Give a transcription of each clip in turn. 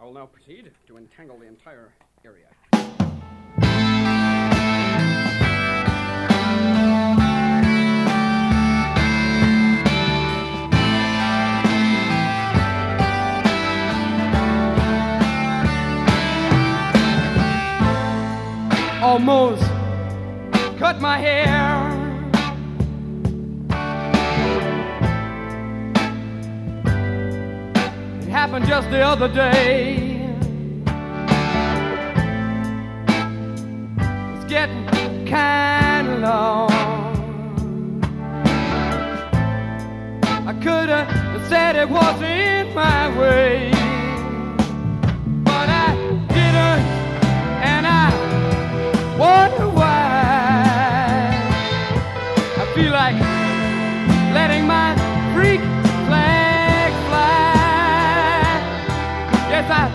will now proceed to entangle the entire area. Almost cut my hair. It happened just the other day. It's getting kind of long. I could have said it wasn't my way, but I didn't, and I wonder why. I feel like letting my freak flag fly. Yes, I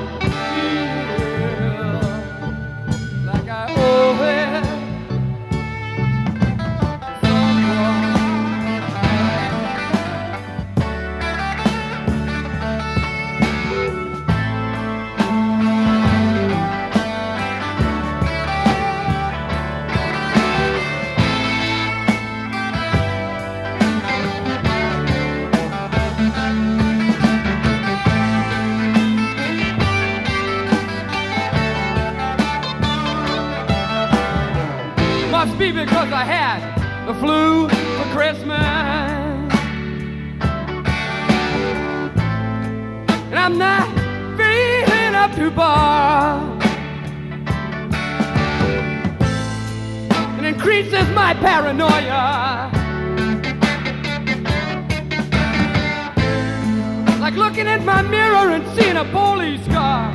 feel like I owe it to someone. Must be because I had the flu for Christmas, and I'm not feeling up to bar. It increases my paranoia, like looking at my mirror and seeing a police car.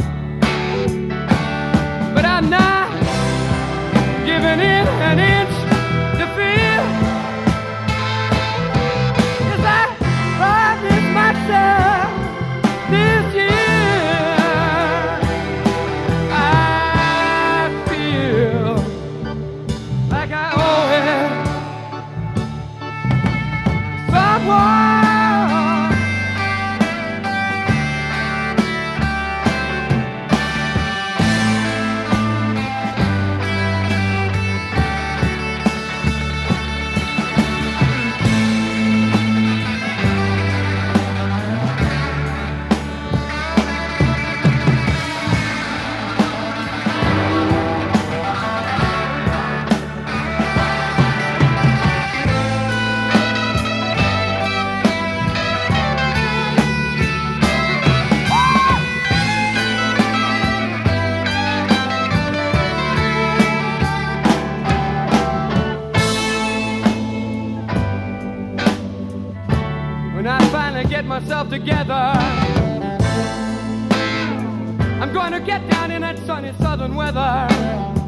But I'm not giving in an inch to fear, 'cause I promised myself this year I feel like I owe it to someone. When I finally get myself together, I'm going to get down in that sunny southern weather.